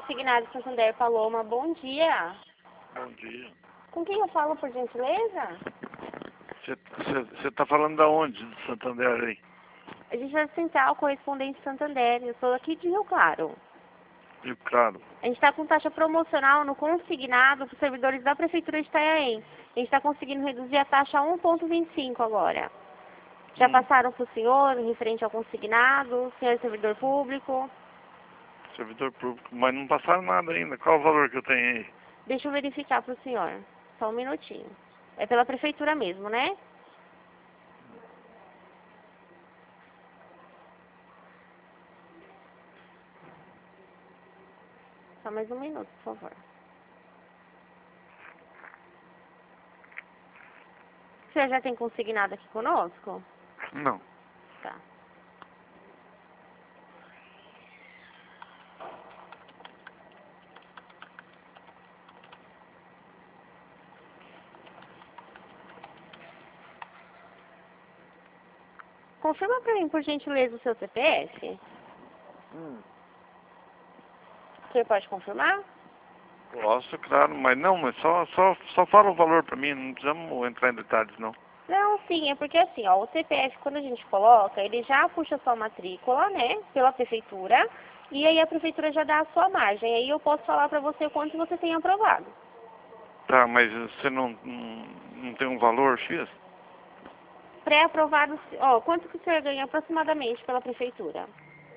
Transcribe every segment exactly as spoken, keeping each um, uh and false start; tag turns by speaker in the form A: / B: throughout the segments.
A: Consignado Santander Paloma, bom dia.
B: Bom dia.
A: Com quem eu falo, por gentileza?
B: Você está falando da onde, do Santander aí?
A: A gente é central correspondente Santander, eu sou aqui de Rio Claro.
B: Rio Claro.
A: A gente está com taxa promocional no consignado para os servidores da Prefeitura de Itanhaém. A gente está conseguindo reduzir a taxa a um vírgula vinte e cinco agora. Já
B: Hum.
A: passaram para o senhor, referente ao consignado, senhor é servidor público?
B: Servidor público, mas não passaram nada ainda. Qual o valor que eu tenho aí?
A: Deixa eu verificar para o senhor. Só um minutinho. É pela Prefeitura mesmo, né? Só mais um minuto, por favor. O senhor já tem consignado aqui conosco?
B: Não.
A: Tá. Confirma para mim, por gentileza, o seu C P F.
B: Hum.
A: O senhor pode confirmar?
B: Posso, claro, mas não, mas só, só, só fala o valor para mim, não precisamos entrar em detalhes, não.
A: Não, sim, é porque assim, ó, o C P F, quando a gente coloca, ele já puxa sua matrícula, né, pela Prefeitura, e aí a Prefeitura já dá a sua margem. Aí eu posso falar para você quanto você tem aprovado.
B: Tá, mas você não, não, não tem um valor X?
A: Pré-aprovado, ó, quanto que o senhor ganha aproximadamente pela Prefeitura?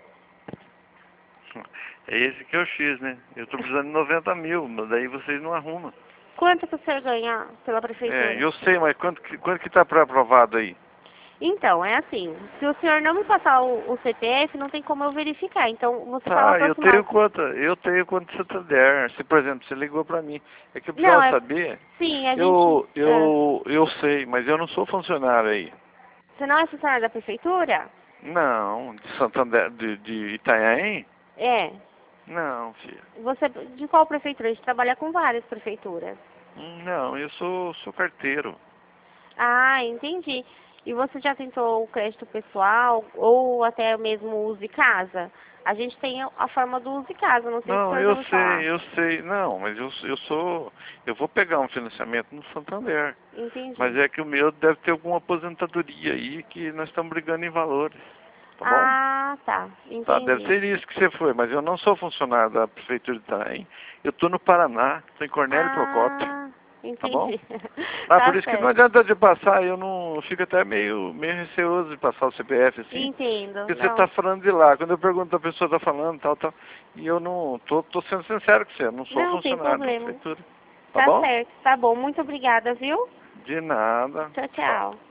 B: É esse que é o X, né? Eu estou precisando de noventa mil, mas daí vocês não arrumam.
A: Quanto que o senhor ganha pela Prefeitura?
B: É, eu sei, mas quanto que quanto que está pré-aprovado aí?
A: Então, é assim, se o senhor não me passar o, o C P F, não tem como eu verificar. Então, você fala
B: Tá, eu
A: aproximado.
B: tenho conta, eu tenho conta Santander. Se, por exemplo, você ligou pra mim, é que eu
A: Não,
B: precisava
A: é...
B: saber.
A: Sim, a
B: Eu,
A: gente... é.
B: eu, eu sei, mas eu não sou funcionário aí.
A: Você não é funcionário da Prefeitura?
B: Não, de Santander, de, de Itanhaém?
A: É.
B: Não, filho.
A: Você, de qual prefeitura? A gente trabalha com várias prefeituras.
B: Não, eu sou, sou carteiro.
A: Ah, entendi. E você já tentou o crédito pessoal ou até mesmo o Use Casa? A gente tem a forma do Use Casa, não sei se o
B: Não,
A: senhor já
B: eu
A: ouviu falar.
B: sei, eu sei. Não, mas eu, eu sou, eu vou pegar um financiamento no Santander. Mas
A: Entendi.
B: é que o meu deve ter alguma aposentadoria aí que nós estamos brigando em valores. Tá bom?
A: Ah, tá.
B: Tá, deve
A: Entendi.
B: ser isso que você foi, mas eu não sou funcionário da Prefeitura de Itanhaém. Eu estou no Paraná, estou em Cornélio Procópio,
A: Ah,
B: tá bom?
A: entendi.
B: Ah, por
A: Tá
B: isso que não
A: certo.
B: adianta de passar, eu não eu fico até meio, meio receoso de passar o C P F assim,
A: Entendo.
B: porque você está
A: Não.
B: falando de lá. Quando eu pergunto, a pessoa está falando, tal, tal, e eu não, tô, tô sendo sincero com você, eu não sou
A: Não, sem
B: funcionário da
A: problema.
B: Prefeitura, tá
A: Tá
B: bom?
A: certo. Tá bom. Muito obrigada, viu?
B: De nada,
A: Tchau,
B: tchau.
A: tchau.